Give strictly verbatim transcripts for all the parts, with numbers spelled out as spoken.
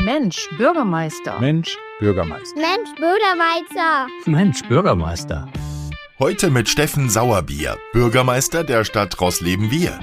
Mensch, Bürgermeister. Mensch, Bürgermeister. Mensch, Bürgermeister. Mensch, Bürgermeister. Heute mit Steffen Sauerbier, Bürgermeister der Stadt Roßleben-Wiehe.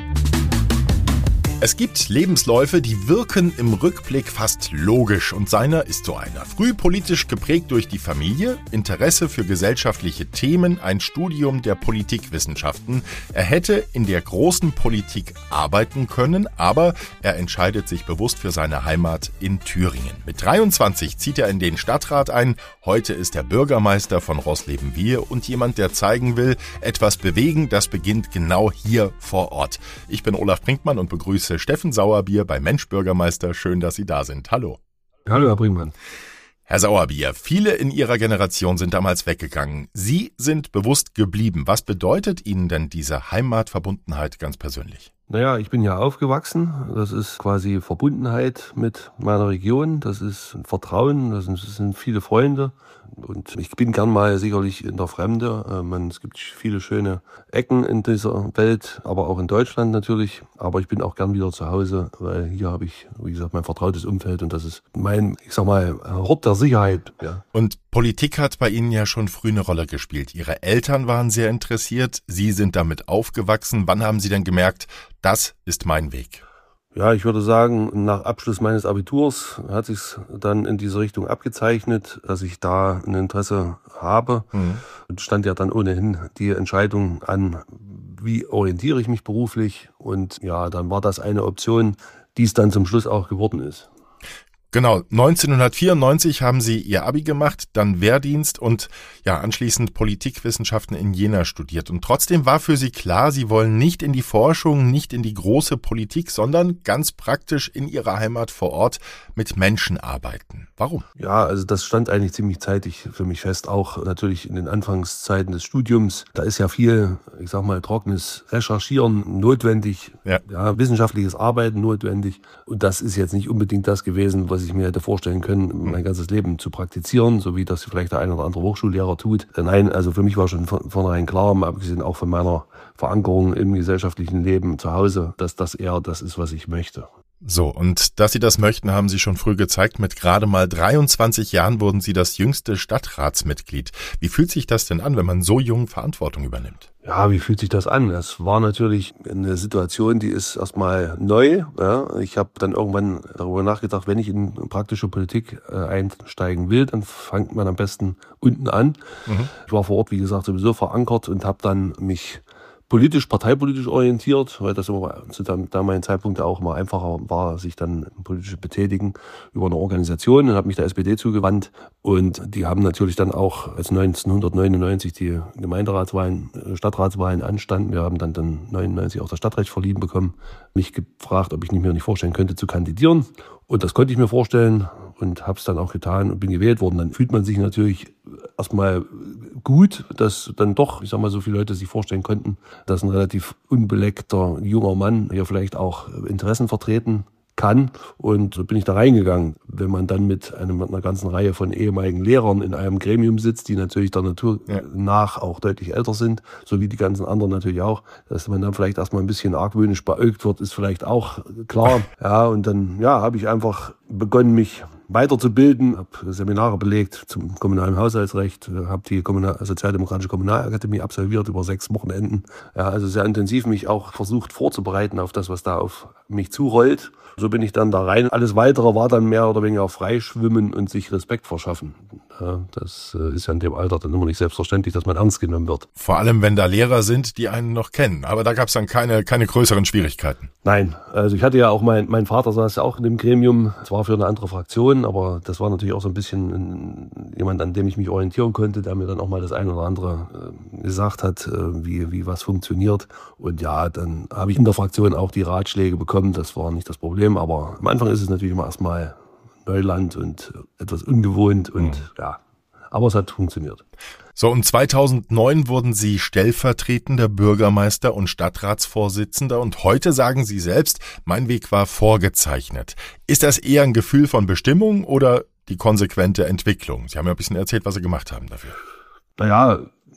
Es gibt Lebensläufe, die wirken im Rückblick fast logisch und seiner ist so einer. Früh politisch geprägt durch die Familie, Interesse für gesellschaftliche Themen, ein Studium der Politikwissenschaften. Er hätte in der großen Politik arbeiten können, aber er entscheidet sich bewusst für seine Heimat in Thüringen. Mit dreiundzwanzig zieht er in den Stadtrat ein. Heute ist er Bürgermeister von Roßleben-Wiehe und jemand, der zeigen will, etwas bewegen, das beginnt genau hier vor Ort. Ich bin Olaf Brinkmann und begrüße Steffen Sauerbier bei Mensch Bürgermeister. Schön, dass Sie da sind. Hallo. Hallo, Herr Brinkmann. Herr Sauerbier, viele in Ihrer Generation sind damals weggegangen. Sie sind bewusst geblieben. Was bedeutet Ihnen denn diese Heimatverbundenheit ganz persönlich? Naja, ich bin ja aufgewachsen. Das ist quasi Verbundenheit mit meiner Region. Das ist ein Vertrauen. Das sind, das sind viele Freunde. Und ich bin gern mal sicherlich in der Fremde. Man, es gibt viele schöne Ecken in dieser Welt, aber auch in Deutschland natürlich. Aber ich bin auch gern wieder zu Hause, weil hier habe ich, wie gesagt, mein vertrautes Umfeld und das ist mein, ich sag mal, Hort der Sicherheit. Ja. Und Politik hat bei Ihnen ja schon früh eine Rolle gespielt. Ihre Eltern waren sehr interessiert. Sie sind damit aufgewachsen. Wann haben Sie denn gemerkt, das ist mein Weg? Ja, ich würde sagen, nach Abschluss meines Abiturs hat sich's dann in diese Richtung abgezeichnet, dass ich da ein Interesse habe. Mhm. Und stand ja dann ohnehin die Entscheidung an, wie orientiere ich mich beruflich. Und ja, dann war das eine Option, die es dann zum Schluss auch geworden ist. Genau, neunzehnhundertvierundneunzig haben Sie Ihr Abi gemacht, dann Wehrdienst und ja anschließend Politikwissenschaften in Jena studiert. Und trotzdem war für Sie klar, Sie wollen nicht in die Forschung, nicht in die große Politik, sondern ganz praktisch in Ihrer Heimat vor Ort mit Menschen arbeiten. Warum? Ja, also das stand eigentlich ziemlich zeitig für mich fest, auch natürlich in den Anfangszeiten des Studiums. Da ist ja viel, ich sag mal, trockenes Recherchieren notwendig, ja. Ja, wissenschaftliches Arbeiten notwendig. Und das ist jetzt nicht unbedingt das gewesen, was ich mir hätte vorstellen können, mein ganzes Leben zu praktizieren, so wie das vielleicht der eine oder andere Hochschullehrer tut. Nein, also für mich war schon von vornherein klar, mal abgesehen auch von meiner Verankerung im gesellschaftlichen Leben zu Hause, dass das eher das ist, was ich möchte. So, und dass Sie das möchten, haben Sie schon früh gezeigt. Mit gerade mal dreiundzwanzig Jahren wurden Sie das jüngste Stadtratsmitglied. Wie fühlt sich das denn an, wenn man so jung Verantwortung übernimmt? Ja, wie fühlt sich das an? Das war natürlich eine Situation, die ist erstmal neu. Ja, ich habe dann irgendwann darüber nachgedacht, wenn ich in praktische Politik äh, einsteigen will, dann fängt man am besten unten an. Mhm. Ich war vor Ort, wie gesagt, sowieso verankert und habe dann mich politisch, parteipolitisch orientiert, weil das immer zu dem damaligen Zeitpunkt auch immer einfacher war, sich dann politisch betätigen über eine Organisation und habe mich der S P D zugewandt. Und die haben natürlich dann auch, als neunzehnhundertneunundneunzig die Gemeinderatswahlen, Stadtratswahlen anstanden, wir haben dann dann neunundneunzig auch das Stadtrecht verliehen bekommen, mich gefragt, ob ich nicht mir nicht vorstellen könnte, zu kandidieren. Und das konnte ich mir vorstellen und habe es dann auch getan und bin gewählt worden. Dann fühlt man sich natürlich erstmal gut, dass dann doch, ich sag mal, so viele Leute sich vorstellen konnten, dass ein relativ unbeleckter junger Mann hier vielleicht auch Interessen vertreten kann. Und so bin ich da reingegangen. Wenn man dann mit, einem, mit einer ganzen Reihe von ehemaligen Lehrern in einem Gremium sitzt, die natürlich der Natur ja. nach auch deutlich älter sind, so wie die ganzen anderen natürlich auch, dass man dann vielleicht erstmal ein bisschen argwöhnisch beäugt wird, ist vielleicht auch klar. Ja, und dann ja, habe ich einfach begonnen, mich weiterzubilden, habe Seminare belegt zum kommunalen Haushaltsrecht, habe die Kommunal- Sozialdemokratische Kommunalakademie absolviert über sechs Wochenenden. Ja, also sehr intensiv mich auch versucht vorzubereiten auf das, was da auf mich zurollt. So bin ich dann da rein. Alles Weitere war dann mehr oder weniger freischwimmen und sich Respekt verschaffen. Ja, das ist ja in dem Alter dann immer nicht selbstverständlich, dass man ernst genommen wird. Vor allem, wenn da Lehrer sind, die einen noch kennen. Aber da gab es dann keine, keine größeren Schwierigkeiten. Nein, also ich hatte ja auch, mein, mein Vater saß ja auch in dem Gremium, zwar für eine andere Fraktion, aber das war natürlich auch so ein bisschen jemand, an dem ich mich orientieren konnte, der mir dann auch mal das eine oder andere äh, gesagt hat, äh, wie, wie was funktioniert. Und ja, dann habe ich in der Fraktion auch die Ratschläge bekommen, das war nicht das Problem, aber am Anfang ist es natürlich immer erstmal Neuland und etwas ungewohnt und mhm. ja, aber es hat funktioniert. So, und zweitausendneun wurden Sie stellvertretender Bürgermeister und Stadtratsvorsitzender und heute sagen Sie selbst, mein Weg war vorgezeichnet. Ist das eher ein Gefühl von Bestimmung oder die konsequente Entwicklung? Sie haben ja ein bisschen erzählt, was Sie gemacht haben dafür. Naja,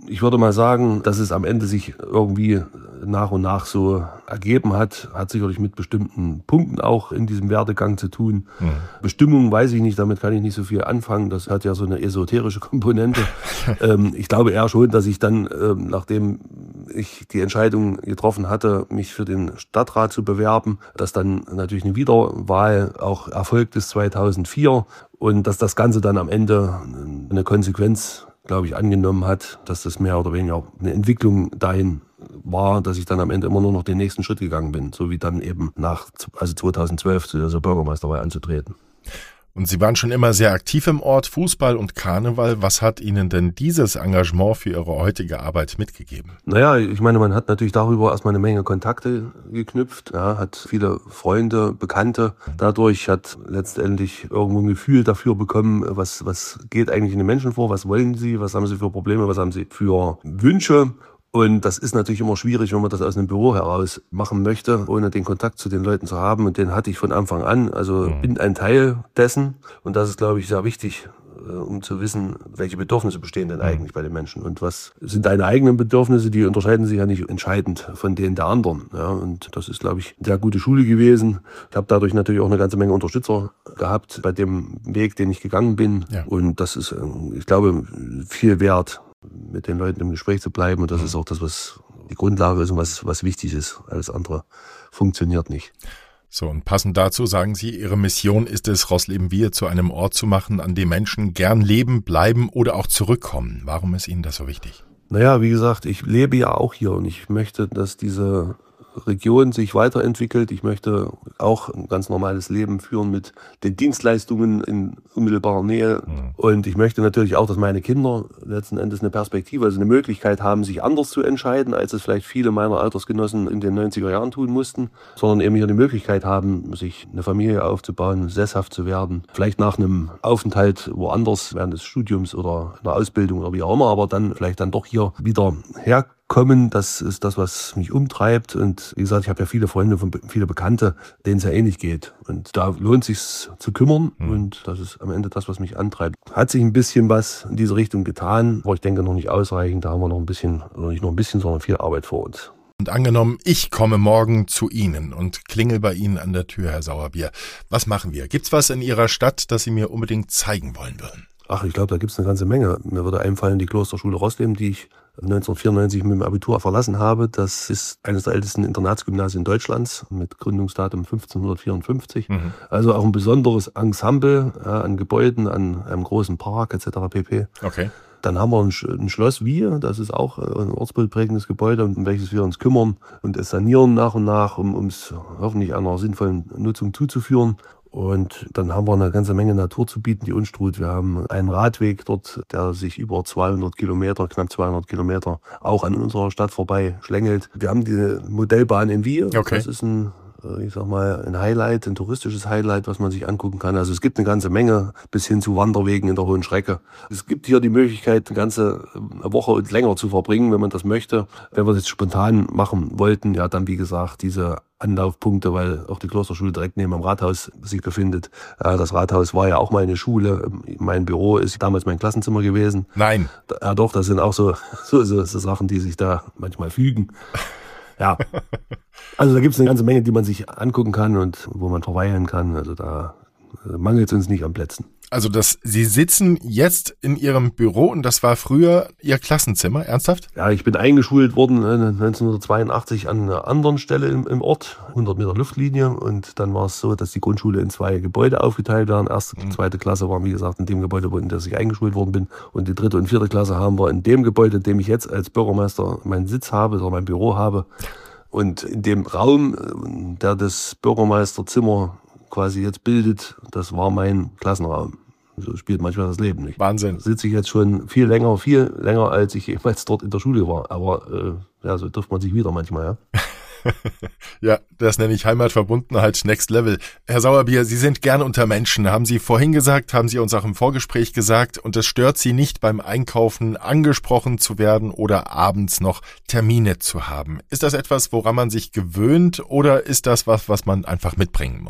Ich würde mal sagen, dass es am Ende sich irgendwie nach und nach so ergeben hat, hat sicherlich mit bestimmten Punkten auch in diesem Werdegang zu tun. Mhm. Bestimmung weiß ich nicht, damit kann ich nicht so viel anfangen. Das hat ja so eine esoterische Komponente. ähm, ich glaube eher schon, dass ich dann, ähm, nachdem ich die Entscheidung getroffen hatte, mich für den Stadtrat zu bewerben, dass dann natürlich eine Wiederwahl auch erfolgt ist zweitausendvier und dass das Ganze dann am Ende eine Konsequenz, glaube ich, angenommen hat, dass das mehr oder weniger eine Entwicklung dahin war, dass ich dann am Ende immer nur noch den nächsten Schritt gegangen bin, so wie dann eben nach, also zweitausendzwölf zu dieser Bürgermeisterwahl anzutreten. Und Sie waren schon immer sehr aktiv im Ort, Fußball und Karneval. Was hat Ihnen denn dieses Engagement für Ihre heutige Arbeit mitgegeben? Naja, ich meine, man hat natürlich darüber erstmal eine Menge Kontakte geknüpft, ja, hat viele Freunde, Bekannte. Dadurch hat letztendlich irgendwo ein Gefühl dafür bekommen, was, was geht eigentlich in den Menschen vor, was wollen sie, was haben sie für Probleme, was haben sie für Wünsche. Und das ist natürlich immer schwierig, wenn man das aus einem Büro heraus machen möchte, ohne den Kontakt zu den Leuten zu haben. Und den hatte ich von Anfang an. Also bin ein Teil dessen. Und das ist, glaube ich, sehr wichtig, um zu wissen, welche Bedürfnisse bestehen denn eigentlich bei den Menschen. Und was sind deine eigenen Bedürfnisse? Die unterscheiden sich ja nicht entscheidend von denen der anderen. Ja, und das ist, glaube ich, eine sehr gute Schule gewesen. Ich habe dadurch natürlich auch eine ganze Menge Unterstützer gehabt bei dem Weg, den ich gegangen bin. Ja. Und das ist, ich glaube, viel wert, mit den Leuten im Gespräch zu bleiben. Und das ist auch das, was die Grundlage ist und was, was wichtig ist. Alles andere funktioniert nicht. So, und passend dazu sagen Sie, Ihre Mission ist es, Roßleben-Wiehe zu einem Ort zu machen, an dem Menschen gern leben, bleiben oder auch zurückkommen. Warum ist Ihnen das so wichtig? Naja, wie gesagt, ich lebe ja auch hier und ich möchte, dass diese Region sich weiterentwickelt. Ich möchte auch ein ganz normales Leben führen mit den Dienstleistungen in unmittelbarer Nähe. Mhm. Und ich möchte natürlich auch, dass meine Kinder letzten Endes eine Perspektive, also eine Möglichkeit haben, sich anders zu entscheiden, als es vielleicht viele meiner Altersgenossen in den neunziger Jahren tun mussten, sondern eben hier die Möglichkeit haben, sich eine Familie aufzubauen, sesshaft zu werden. Vielleicht nach einem Aufenthalt woanders während des Studiums oder einer Ausbildung oder wie auch immer, aber dann vielleicht dann doch hier wieder herkommen. Kommen, das ist das, was mich umtreibt. Und wie gesagt, ich habe ja viele Freunde, viele Bekannte, denen es ja ähnlich geht. Und da lohnt es sich zu kümmern. Mhm. Und das ist am Ende das, was mich antreibt. Hat sich ein bisschen was in diese Richtung getan, aber ich denke noch nicht ausreichend. Da haben wir noch ein bisschen, oder nicht nur ein bisschen, sondern viel Arbeit vor uns. Und angenommen, ich komme morgen zu Ihnen und klingel bei Ihnen an der Tür, Herr Sauerbier. Was machen wir? Gibt's was in Ihrer Stadt, das Sie mir unbedingt zeigen wollen würden? Ach, ich glaube, da gibt's eine ganze Menge. Mir würde einfallen die Klosterschule Roßleben, die ich neunzehnhundertvierundneunzig mit dem Abitur verlassen habe. Das ist eines der ältesten Internatsgymnasien Deutschlands mit Gründungsdatum fünfzehnhundertvierundfünfzig. Mhm. Also auch ein besonderes Ensemble ja, an Gebäuden, an einem großen Park et cetera pp. Okay. Dann haben wir ein, ein Schloss Wiehe, das ist auch ein ortsbildprägendes Gebäude, um welches wir uns kümmern und es sanieren nach und nach, um es hoffentlich einer sinnvollen Nutzung zuzuführen. Und dann haben wir eine ganze Menge Natur zu bieten, die Unstrut. Wir haben einen Radweg dort, der sich über zweihundert Kilometer, knapp zweihundert Kilometer, auch an unserer Stadt vorbei schlängelt. Wir haben die Modellbahn in Wiehe. Okay. Das ist ein, ich sag mal, ein Highlight, ein touristisches Highlight, was man sich angucken kann. Also es gibt eine ganze Menge bis hin zu Wanderwegen in der Hohen Schrecke. Es gibt hier die Möglichkeit, eine ganze Woche und länger zu verbringen, wenn man das möchte. Wenn wir das spontan machen wollten, ja, dann wie gesagt, diese Anlaufpunkte, weil auch die Klosterschule direkt neben dem Rathaus sich befindet. Das Rathaus war ja auch meine Schule. Mein Büro ist damals mein Klassenzimmer gewesen. Nein. Ja doch, das sind auch so, so, so, so Sachen, die sich da manchmal fügen. Ja, also da gibt es eine ganze Menge, die man sich angucken kann und wo man verweilen kann. Also da mangelt es uns nicht an Plätzen. Also das, Sie sitzen jetzt in Ihrem Büro und das war früher Ihr Klassenzimmer, ernsthaft? Ja, ich bin eingeschult worden neunzehnhundertzweiundachtzig an einer anderen Stelle im, im Ort, hundert Meter Luftlinie. Und dann war es so, dass die Grundschule in zwei Gebäude aufgeteilt waren. Erste und zweite Klasse waren, wie gesagt, in dem Gebäude, in dem ich eingeschult worden bin. Und die dritte und vierte Klasse haben wir in dem Gebäude, in dem ich jetzt als Bürgermeister meinen Sitz habe oder mein Büro habe. Und in dem Raum, der das Bürgermeisterzimmer quasi jetzt bildet, das war mein Klassenraum. So spielt manchmal das Leben nicht. Wahnsinn. Sitze ich jetzt schon viel länger, viel länger, als ich jemals dort in der Schule war. Aber äh, ja, so trifft man sich wieder manchmal, ja. Ja, das nenne ich Heimatverbundenheit Next Level. Herr Sauerbier, Sie sind gern unter Menschen, haben Sie vorhin gesagt, haben Sie uns auch im Vorgespräch gesagt. Und es stört Sie nicht beim Einkaufen angesprochen zu werden oder abends noch Termine zu haben. Ist das etwas, woran man sich gewöhnt oder ist das was, was man einfach mitbringen muss?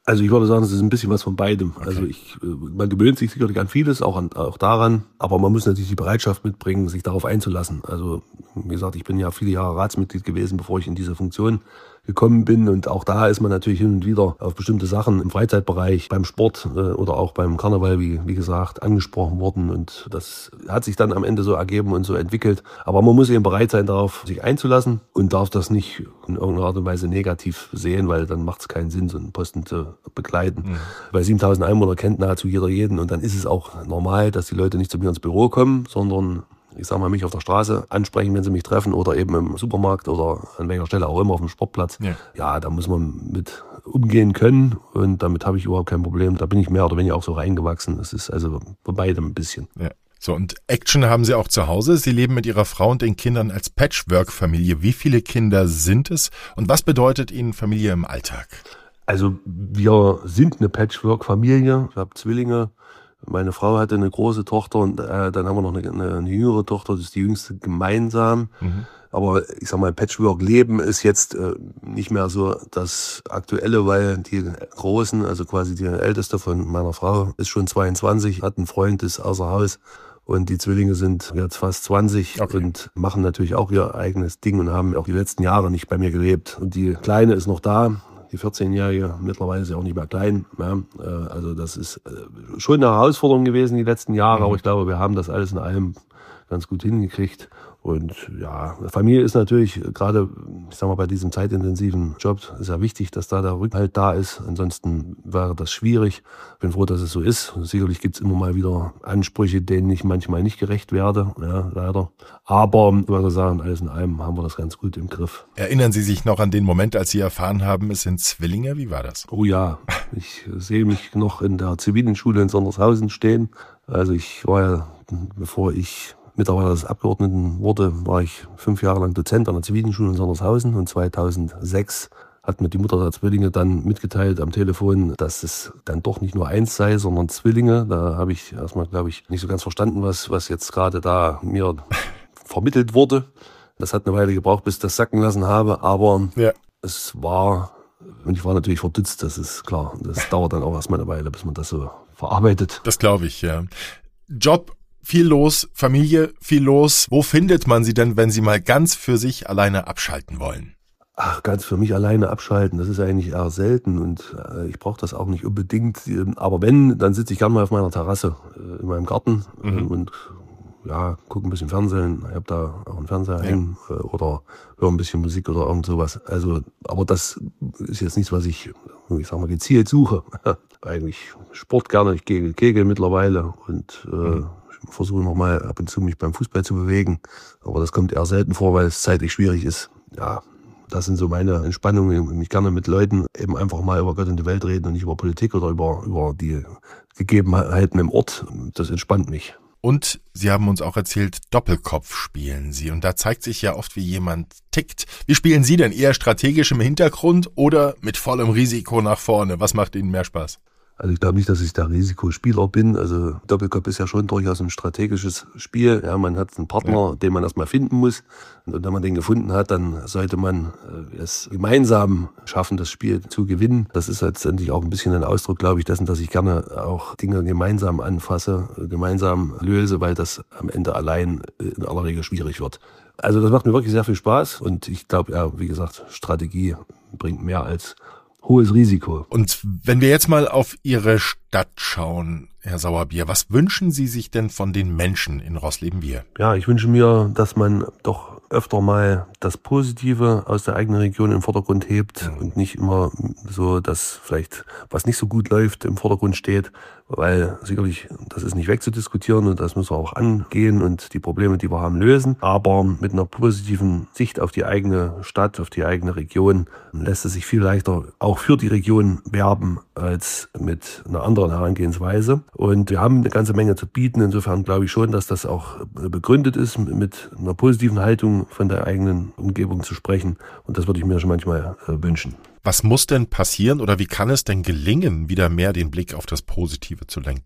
Also ich würde sagen, es ist ein bisschen was von beidem. Okay. Also ich, man gewöhnt sich sicherlich an vieles, auch, an, auch daran, aber man muss natürlich die Bereitschaft mitbringen, sich darauf einzulassen. Also wie gesagt, ich bin ja viele Jahre Ratsmitglied gewesen, bevor ich in diese Funktion gekommen bin, und auch da ist man natürlich hin und wieder auf bestimmte Sachen im Freizeitbereich, beim Sport äh, oder auch beim Karneval, wie, wie gesagt, angesprochen worden, und das hat sich dann am Ende so ergeben und so entwickelt. Aber man muss eben bereit sein, darauf sich einzulassen und darf das nicht in irgendeiner Art und Weise negativ sehen, weil dann macht es keinen Sinn, so einen Posten zu begleiten. Mhm. Bei siebentausend Einwohner kennt nahezu jeder jeden, und dann ist es auch normal, dass die Leute nicht zu mir ins Büro kommen, sondern ich sag mal, mich auf der Straße ansprechen, wenn sie mich treffen, oder eben im Supermarkt oder an welcher Stelle auch immer auf dem Sportplatz. Ja, ja, da muss man mit umgehen können, und damit habe ich überhaupt kein Problem. Da bin ich mehr oder weniger auch so reingewachsen. Es ist also bei beidem ein bisschen. Ja. So, und Action haben Sie auch zu Hause. Sie leben mit Ihrer Frau und den Kindern als Patchwork-Familie. Wie viele Kinder sind es und was bedeutet Ihnen Familie im Alltag? Also wir sind eine Patchwork-Familie. Ich habe Zwillinge. Meine Frau hatte eine große Tochter, und äh, dann haben wir noch eine, eine, eine jüngere Tochter, das ist die jüngste gemeinsam. Mhm. Aber ich sag mal, Patchwork-Leben ist jetzt äh, nicht mehr so das Aktuelle, weil die Großen, also quasi die Älteste von meiner Frau, ist schon zweiundzwanzig, hat einen Freund, ist außer Haus. Und die Zwillinge sind jetzt fast zwanzig, okay, und machen natürlich auch ihr eigenes Ding und haben auch die letzten Jahre nicht bei mir gelebt. Und die Kleine ist noch da. Die vierzehnjährige, mittlerweile ist ja auch nicht mehr klein. Ja, also das ist schon eine Herausforderung gewesen die letzten Jahre, mhm. aber ich glaube, wir haben das alles in allem ganz gut hingekriegt. Und ja, Familie ist natürlich gerade, ich sag mal, bei diesem zeitintensiven Job ist ja wichtig, dass da der Rückhalt da ist. Ansonsten wäre das schwierig. Ich bin froh, dass es so ist. Sicherlich gibt es immer mal wieder Ansprüche, denen ich manchmal nicht gerecht werde, ja, leider. Aber ich würde sagen, alles in allem haben wir das ganz gut im Griff. Erinnern Sie sich noch an den Moment, als Sie erfahren haben, es sind Zwillinge? Wie war das? Oh ja, ich sehe mich noch in der Zivilenschule in Sondershausen stehen. Also ich war ja, bevor ich Mitarbeiter des Abgeordneten wurde, war ich fünf Jahre lang Dozent an der Zivilenschule in Sondershausen, und zweitausendsechs hat mir die Mutter der Zwillinge dann mitgeteilt am Telefon, dass es dann doch nicht nur eins sei, sondern Zwillinge. Da habe ich erstmal, glaube ich, nicht so ganz verstanden, was, was jetzt gerade da mir vermittelt wurde. Das hat eine Weile gebraucht, bis ich das sacken lassen habe, aber ja, es war, und ich war natürlich verdutzt, das ist klar. Das dauert dann auch erstmal eine Weile, bis man das so verarbeitet. Das glaube ich, ja. Job, viel los, Familie, viel los. Wo findet man sie denn, wenn Sie mal ganz für sich alleine abschalten wollen? Ach, ganz für mich alleine abschalten, das ist eigentlich eher selten, und äh, ich brauche das auch nicht unbedingt. Aber wenn, dann sitze ich gerne mal auf meiner Terrasse äh, in meinem Garten mhm. äh, und ja, gucke ein bisschen Fernsehen. Ich habe da auch einen Fernseher ja. hängen äh, oder höre ein bisschen Musik oder irgend sowas. Also, aber das ist jetzt nichts, was ich, ich sag mal, gezielt suche. Eigentlich Sport gerne, ich gehe Kegel mittlerweile und äh, mhm. versuche noch mal ab und zu mich beim Fußball zu bewegen. Aber das kommt eher selten vor, weil es zeitlich schwierig ist. Ja, das sind so meine Entspannungen. Mich gerne mit Leuten eben einfach mal über Gott und die Welt reden und nicht über Politik oder über, über die Gegebenheiten im Ort. Das entspannt mich. Und Sie haben uns auch erzählt, Doppelkopf spielen Sie. Und da zeigt sich ja oft, wie jemand tickt. Wie spielen Sie denn? Eher strategisch im Hintergrund oder mit vollem Risiko nach vorne? Was macht Ihnen mehr Spaß? Also ich glaube nicht, dass ich der Risikospieler bin. Also Doppelkopf ist ja schon durchaus ein strategisches Spiel. Ja, man hat einen Partner, ja. den man erstmal finden muss. Und wenn man den gefunden hat, dann sollte man es gemeinsam schaffen, das Spiel zu gewinnen. Das ist letztendlich auch ein bisschen ein Ausdruck, glaube ich, dessen, dass ich gerne auch Dinge gemeinsam anfasse, gemeinsam löse, weil das am Ende allein in aller Regel schwierig wird. Also das macht mir wirklich sehr viel Spaß. Und ich glaube, ja, wie gesagt, Strategie bringt mehr als hohes Risiko. Und wenn wir jetzt mal auf Ihre Stadt schauen, Herr Sauerbier, was wünschen Sie sich denn von den Menschen in Roßleben-Wihr? Ja, ich wünsche mir, dass man doch öfter mal das Positive aus der eigenen Region im Vordergrund hebt mhm. und nicht immer so, dass vielleicht was nicht so gut läuft im Vordergrund steht, weil sicherlich das ist nicht wegzudiskutieren und das müssen wir auch angehen und die Probleme, die wir haben, lösen. Aber mit einer positiven Sicht auf die eigene Stadt, auf die eigene Region lässt es sich viel leichter auch für die Region werben als mit einer anderen Herangehensweise. Und wir haben eine ganze Menge zu bieten. Insofern glaube ich schon, dass das auch begründet ist, mit einer positiven Haltung von der eigenen Umgebung zu sprechen. Und das würde ich mir schon manchmal äh, wünschen. Was muss denn passieren oder wie kann es denn gelingen, wieder mehr den Blick auf das Positive zu lenken?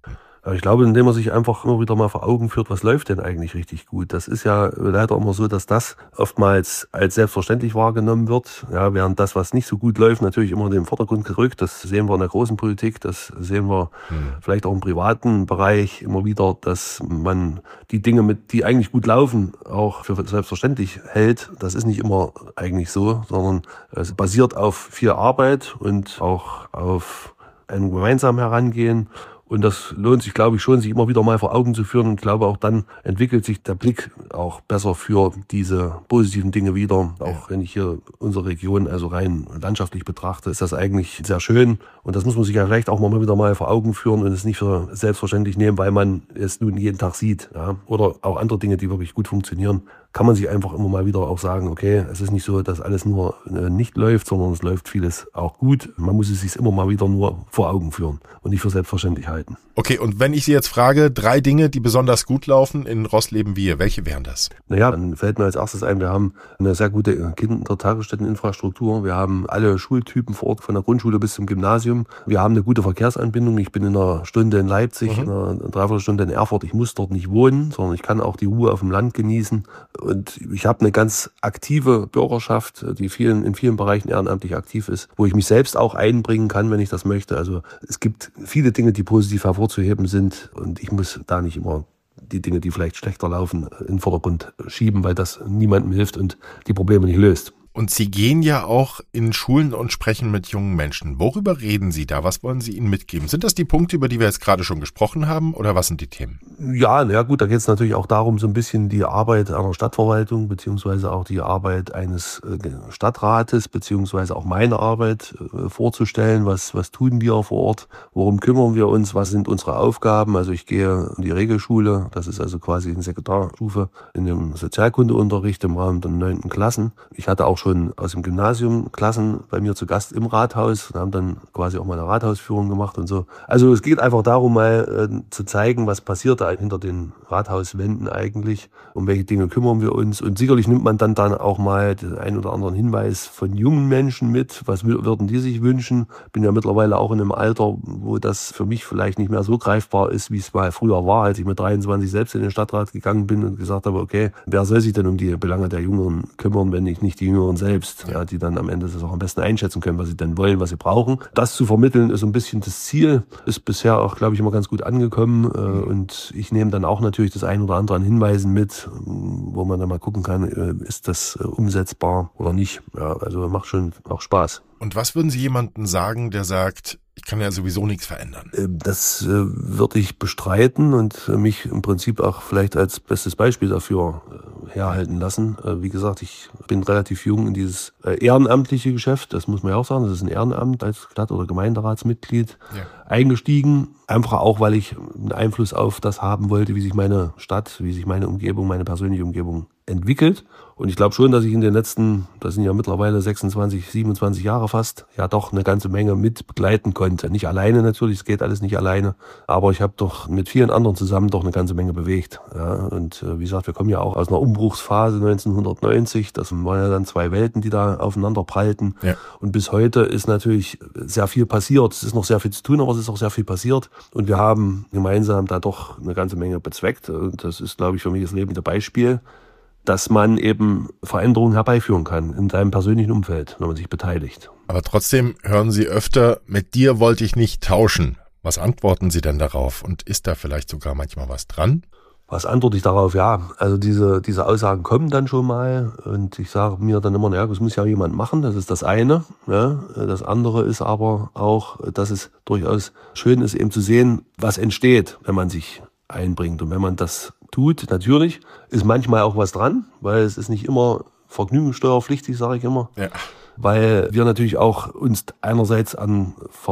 Aber ich glaube, indem man sich einfach immer wieder mal vor Augen führt, was läuft denn eigentlich richtig gut. Das ist ja leider immer so, dass das oftmals als selbstverständlich wahrgenommen wird. Ja, während das, was nicht so gut läuft, natürlich immer in den Vordergrund gerückt. Das sehen wir in der großen Politik, das sehen wir hm. vielleicht auch im privaten Bereich immer wieder, dass man die Dinge, mit, die eigentlich gut laufen, auch für selbstverständlich hält. Das ist nicht immer eigentlich so, sondern es basiert auf viel Arbeit und auch auf einem gemeinsamen Herangehen. Und das lohnt sich, glaube ich, schon, sich immer wieder mal vor Augen zu führen. Und ich glaube, auch dann entwickelt sich der Blick auch besser für diese positiven Dinge wieder. Auch wenn ich hier unsere Region also rein landschaftlich betrachte, ist das eigentlich sehr schön. Und das muss man sich ja vielleicht auch mal wieder mal vor Augen führen und es nicht für selbstverständlich nehmen, weil man es nun jeden Tag sieht. Ja. Oder auch andere Dinge, die wirklich gut funktionieren, kann man sich einfach immer mal wieder auch sagen, okay, es ist nicht so, dass alles nur nicht läuft, sondern es läuft vieles auch gut. Man muss es sich immer mal wieder nur vor Augen führen und nicht für selbstverständlich halten. Okay, und wenn ich Sie jetzt frage, drei Dinge, die besonders gut laufen in Rossleben-Wiehe, welche wären das? Naja, dann fällt mir als erstes ein, wir haben eine sehr gute Kindertagesstätteninfrastruktur. Wir haben alle Schultypen vor Ort, von der Grundschule bis zum Gymnasium. Wir haben eine gute Verkehrsanbindung. Ich bin in einer Stunde in Leipzig, mhm. in einer Dreiviertelstunde in Erfurt. Ich muss dort nicht wohnen, sondern ich kann auch die Ruhe auf dem Land genießen. Und ich habe eine ganz aktive Bürgerschaft, die vielen, in vielen Bereichen ehrenamtlich aktiv ist, wo ich mich selbst auch einbringen kann, wenn ich das möchte. Also es gibt viele Dinge, die positiv hervorzuheben sind und ich muss da nicht immer die Dinge, die vielleicht schlechter laufen, in den Vordergrund schieben, weil das niemandem hilft und die Probleme nicht löst. Und Sie gehen ja auch in Schulen und sprechen mit jungen Menschen. Worüber reden Sie da? Was wollen Sie ihnen mitgeben? Sind das die Punkte, über die wir jetzt gerade schon gesprochen haben, oder was sind die Themen? Ja, na gut, da geht es natürlich auch darum, so ein bisschen die Arbeit einer Stadtverwaltung beziehungsweise auch die Arbeit eines Stadtrates beziehungsweise auch meine Arbeit vorzustellen. Was, was tun wir vor Ort? Worum kümmern wir uns? Was sind unsere Aufgaben? Also ich gehe in die Regelschule, das ist also quasi eine Sekundarstufe in dem Sozialkundeunterricht im Rahmen der neunten Klassen. Ich hatte auch schon schon aus dem Gymnasium Klassen bei mir zu Gast im Rathaus und haben dann quasi auch mal eine Rathausführung gemacht und so. Also es geht einfach darum, mal äh, zu zeigen, was passiert da hinter den Rathauswänden eigentlich, um welche Dinge kümmern wir uns. Und sicherlich nimmt man dann, dann auch mal den einen oder anderen Hinweis von jungen Menschen mit, was würden die sich wünschen. Bin ja mittlerweile auch in einem Alter, wo das für mich vielleicht nicht mehr so greifbar ist, wie es mal früher war, als ich mit dreiundzwanzig selbst in den Stadtrat gegangen bin und gesagt habe, okay, wer soll sich denn um die Belange der Jüngeren kümmern, wenn ich nicht die Jüngeren selbst, ja, die dann am Ende das auch am besten einschätzen können, was sie denn wollen, was sie brauchen. Das zu vermitteln ist so ein bisschen das Ziel, ist bisher auch, glaube ich, immer ganz gut angekommen. Und ich nehme dann auch natürlich das ein oder andere an Hinweisen mit, wo man dann mal gucken kann, ist das umsetzbar oder nicht. Ja, also macht schon auch Spaß. Und was würden Sie jemandem sagen, der sagt, ich kann ja sowieso nichts verändern? Das äh, würde ich bestreiten und mich im Prinzip auch vielleicht als bestes Beispiel dafür äh, herhalten lassen. Äh, wie gesagt, ich bin relativ jung in dieses äh, ehrenamtliche Geschäft, das muss man ja auch sagen, das ist ein Ehrenamt als Stadt- oder Gemeinderatsmitglied ja. eingestiegen. Einfach auch, weil ich einen Einfluss auf das haben wollte, wie sich meine Stadt, wie sich meine Umgebung, meine persönliche Umgebung entwickelt. Und ich glaube schon, dass ich in den letzten, das sind ja mittlerweile sechsundzwanzig, siebenundzwanzig Jahre fast, ja doch eine ganze Menge mit begleiten konnte. Nicht alleine natürlich, es geht alles nicht alleine, aber ich habe doch mit vielen anderen zusammen doch eine ganze Menge bewegt. Ja, und äh, wie gesagt, wir kommen ja auch aus einer Umbruchsphase neunzehnhundertneunzig, das waren ja dann zwei Welten, die da aufeinander prallten. Ja. Und bis heute ist natürlich sehr viel passiert. Es ist noch sehr viel zu tun, aber es ist auch sehr viel passiert. Und wir haben gemeinsam da doch eine ganze Menge bezweckt. Und das ist, glaube ich, für mich das lebende Beispiel, dass man eben Veränderungen herbeiführen kann in seinem persönlichen Umfeld, wenn man sich beteiligt. Aber trotzdem hören Sie öfter, mit dir wollte ich nicht tauschen. Was antworten Sie denn darauf? Und ist da vielleicht sogar manchmal was dran? Was antworte ich darauf? Ja, also diese, diese Aussagen kommen dann schon mal und ich sage mir dann immer, ja, das muss ja jemand machen, das ist das eine. Ja. Das andere ist aber auch, dass es durchaus schön ist, eben zu sehen, was entsteht, wenn man sich einbringt. Und wenn man das tut, natürlich, ist manchmal auch was dran, weil es ist nicht immer vergnügungssteuerpflichtig, sage ich immer. Ja. Weil wir natürlich auch uns einerseits an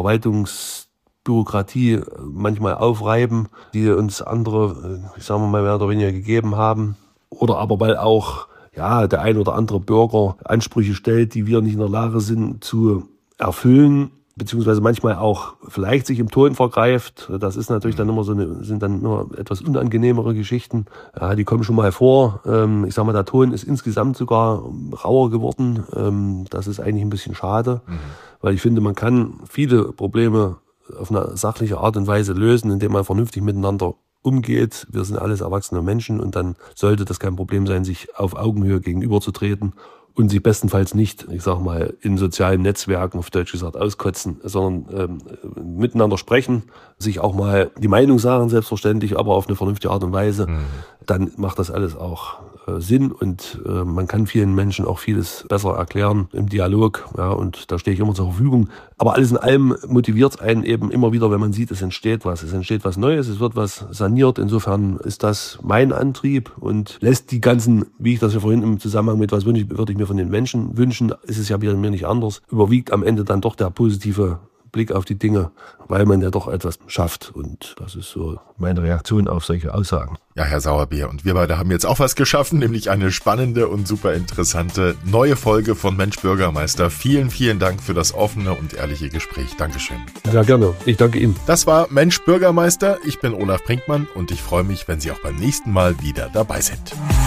Verwaltungsbürokratie manchmal aufreiben, die uns andere, ich sage mal, mehr oder weniger gegeben haben. Oder aber weil auch ja, der ein oder andere Bürger Ansprüche stellt, die wir nicht in der Lage sind zu erfüllen, beziehungsweise manchmal auch vielleicht sich im Ton vergreift. Das ist natürlich dann immer so eine, sind dann immer etwas unangenehmere Geschichten. Ja, die kommen schon mal vor. Ähm, ich sag mal, der Ton ist insgesamt sogar rauer geworden. Ähm, das ist eigentlich ein bisschen schade, mhm. weil ich finde, man kann viele Probleme auf eine sachliche Art und Weise lösen, indem man vernünftig miteinander umgeht. Wir sind alles erwachsene Menschen und dann sollte das kein Problem sein, sich auf Augenhöhe gegenüberzutreten und sich bestenfalls nicht, ich sag mal, in sozialen Netzwerken, auf Deutsch gesagt, auskotzen, sondern ähm, miteinander sprechen, sich auch mal die Meinung sagen, selbstverständlich, aber auf eine vernünftige Art und Weise. Mhm. Dann macht das alles auch äh, Sinn und äh, man kann vielen Menschen auch vieles besser erklären im Dialog, ja, und da stehe ich immer zur Verfügung. Aber alles in allem motiviert einen eben immer wieder, wenn man sieht, es entsteht was, es entsteht was Neues, es wird was saniert. Insofern ist das mein Antrieb und lässt die ganzen, wie ich das ja vorhin im Zusammenhang mit was würde ich, würde ich mir von den Menschen wünschen, ist es ja wieder mir nicht anders, überwiegt am Ende dann doch der positive Blick auf die Dinge, weil man ja doch etwas schafft und das ist so meine Reaktion auf solche Aussagen. Ja, Herr Sauerbier, und wir beide haben jetzt auch was geschaffen, nämlich eine spannende und super interessante neue Folge von Mensch Bürgermeister. Vielen, vielen Dank für das offene und ehrliche Gespräch. Dankeschön. Ja, gerne. Ich danke Ihnen. Das war Mensch Bürgermeister. Ich bin Olaf Brinkmann und ich freue mich, wenn Sie auch beim nächsten Mal wieder dabei sind.